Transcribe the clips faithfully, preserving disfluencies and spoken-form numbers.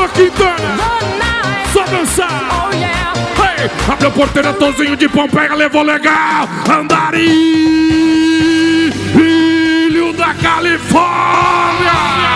Alô, Quintana, só dançar. Oh, yeah. Hey, abre a porteira, Tozinho de Pompeia, levou legal. Andarilho da Califórnia.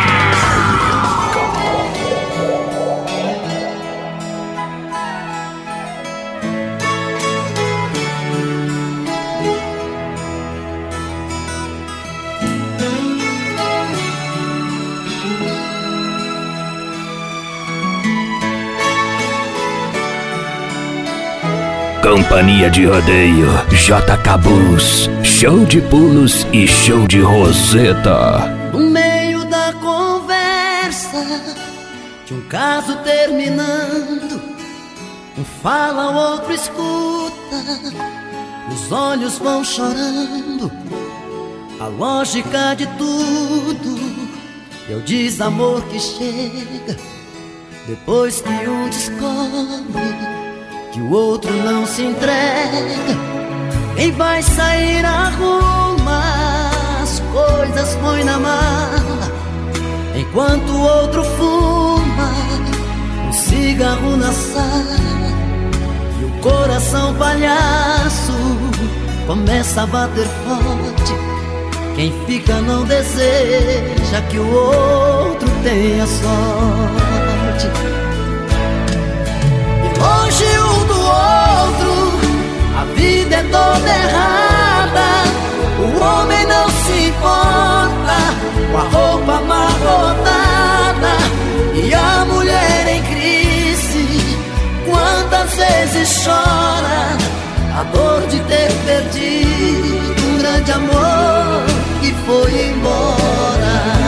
Companhia de rodeio, J. Cabuz, show de pulos e show de roseta. No meio da conversa, de um caso terminando, um fala, o outro escuta, os olhos vão chorando. A lógica de tudo é o desamor que chega depois que um descobre que o outro não se entrega. Quem vai sair arruma as coisas, põe na mala, enquanto o outro fuma um cigarro na sala. E o coração palhaço começa a bater forte. Quem fica não deseja que o outro tenha sorte. Longe um do outro, a vida é toda errada. O homem não se importa com a roupa amarrotada, e a mulher em crise quantas vezes chora a dor de ter perdido um grande amor que foi embora.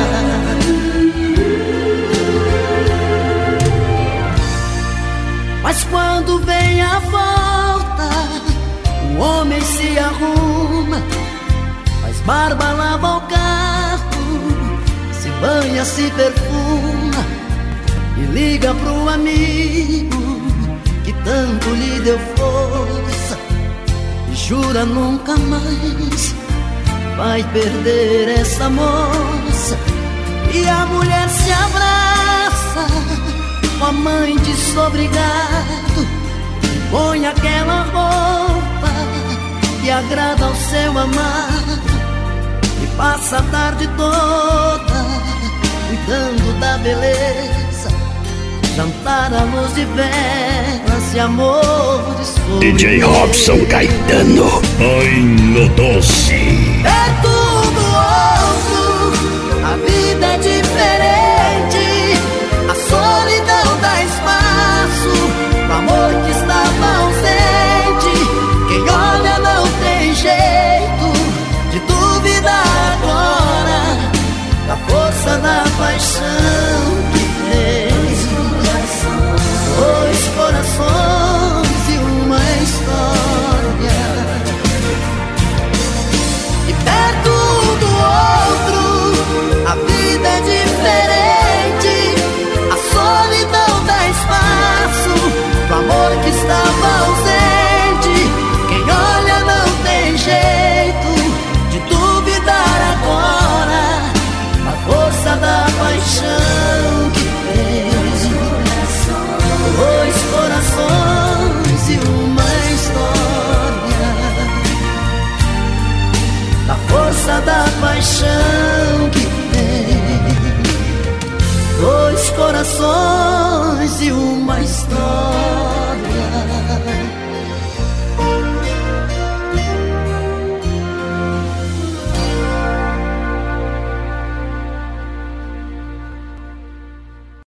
Mas quando vem a volta, o homem se arruma, faz barba, lava o carro, se banha, se perfuma e liga pro amigo que tanto lhe deu força e jura nunca mais vai perder essa moça. E a mulher se abraça com a mãe desobrigado, põe aquela roupa que agrada ao seu amado e passa a tarde toda cuidando da beleza, jantar à luz de velas e amores floridos. D J Robson Caetano, ai no doce. É tudo outro, a vida é diferente. A solidão dá espaço pro amor que estava ausente. Quem olha não tem jeito de duvidar agora da força da paixão que fez dois corações e uma história. E perto do outro, a vida é diferente. A solidão dá espaço pro amor que estava ausente. Quem olha não tem jeito de duvidar agora a força da paixão que fez dois corações e uma história. Da força da paixão que fez dois corações e uma história.